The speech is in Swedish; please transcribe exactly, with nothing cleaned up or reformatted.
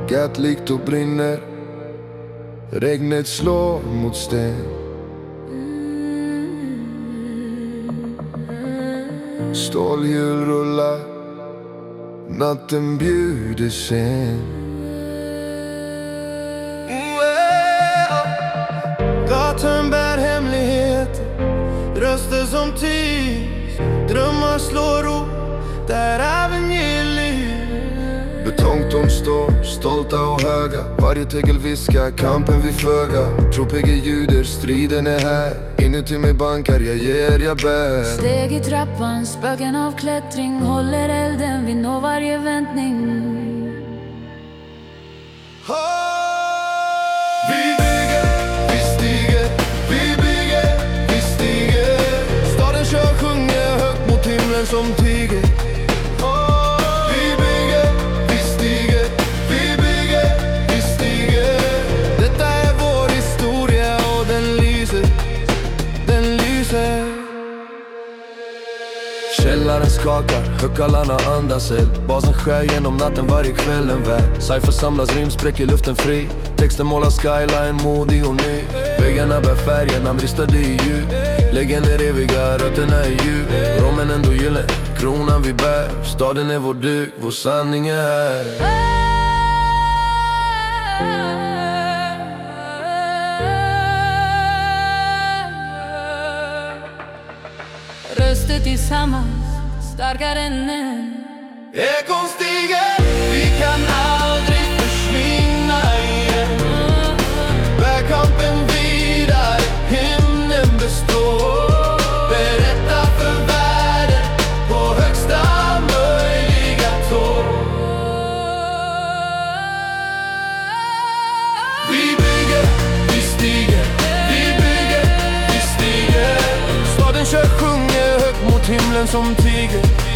ögat likt och brinner. Regnet slår mot sten. Stålhjul rullar, natten bjuder sen. Gatan bär hemligheter, röster som tigs, drömmar slår ro, där även ger liv. Betongtorn står, stolta och höga, varje tegel viskar, kampen vi föga. Tropiga ljuder, striden är här, inuti mig bankar, jag ger, jag bär. Steg i trappan, spöken av klättring, håller elden, vi når varje väntning. Vi bygger, vi stiger, vi bygger, vi stiger. Staden kör, sjunger högt mot himlen som tiger. Vi bygger, vi stiger, vi bygger, vi stiger. Detta är vår historia och den lyser, den lyser. Källaren skakar, högkallarna andas eld. Basen skär genom natten varje kväll en väg. Cypher samlas, rim spräcker luften fri. Texten målar skyline, modig och ny. Väggarna bär färgerna bristade i ljud. Legender eviga, rötterna är djup. Romen ändå gyllene, kronan vi bär. Staden är vår duk, vår sanning är här. Röster tillsammans, starkare än en. Ekon stiger, vi kan aldrig försvinna igen. Bär kampen vidare, himlen består. Berätta för världen på högsta möjliga tå. Vi bygger, vi stiger, vi bygger, vi stiger. Staden kör, sjunger högt mot himlen som tiger.